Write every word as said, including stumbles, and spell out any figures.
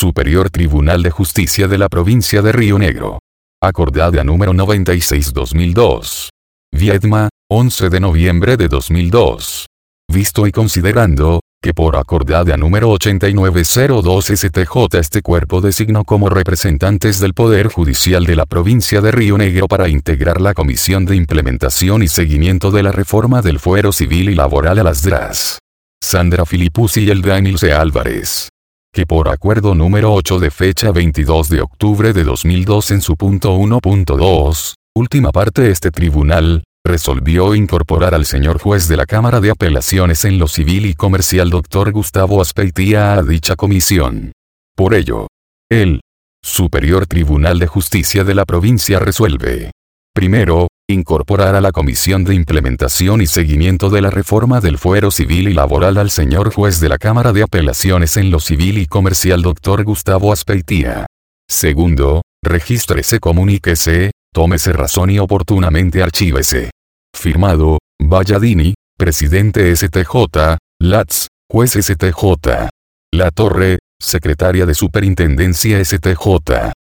Superior Tribunal de Justicia de la Provincia de Río Negro. Acordada número noventa y seis barra dos mil dos. Viedma, once de noviembre de dos mil dos. Visto y considerando, que por acordada número ochenta y nueve cero dos S T J este cuerpo designó como representantes del Poder Judicial de la Provincia de Río Negro para integrar la Comisión de Implementación y Seguimiento de la Reforma del Fuero Civil y Laboral a las D R A S. Sandra Filipuzzi y Eldainil C. Álvarez. Que por acuerdo número ocho de fecha veintidós de octubre de dos mil dos en su punto uno punto dos, última parte este tribunal, resolvió incorporar al señor juez de la Cámara de Apelaciones en lo Civil y Comercial doctor Gustavo Azpeitia a dicha comisión. Por ello, el Superior Tribunal de Justicia de la Provincia resuelve: primero, incorporar a la Comisión de Implementación y Seguimiento de la Reforma del Fuero Civil y Laboral al señor juez de la Cámara de Apelaciones en lo Civil y Comercial doctor Gustavo Azpeitia. Segundo, regístrese, comuníquese, tómese razón y oportunamente archívese. Firmado, Valladini, Presidente S T J, Lats, Juez S T J. La Torre, Secretaria de Superintendencia S T J.